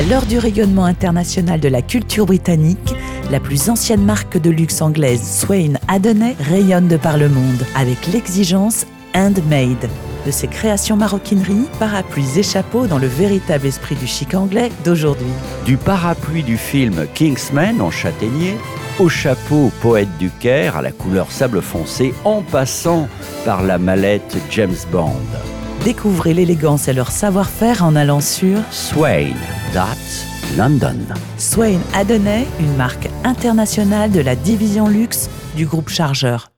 À l'heure du rayonnement international de la culture britannique, la plus ancienne marque de luxe anglaise, Swaine Adonai, rayonne de par le monde avec l'exigence handmade de ses créations maroquineries, parapluies et chapeaux dans le véritable esprit du chic anglais d'aujourd'hui. Du parapluie du film Kingsman en châtaignier, au chapeau Poète du Caire à la couleur sable foncé, en passant par la mallette James Bond. Découvrez l'élégance et leur savoir-faire en allant sur Swaine, that's London. Swaine Adonai, une marque internationale de la division luxe du groupe Chargeur.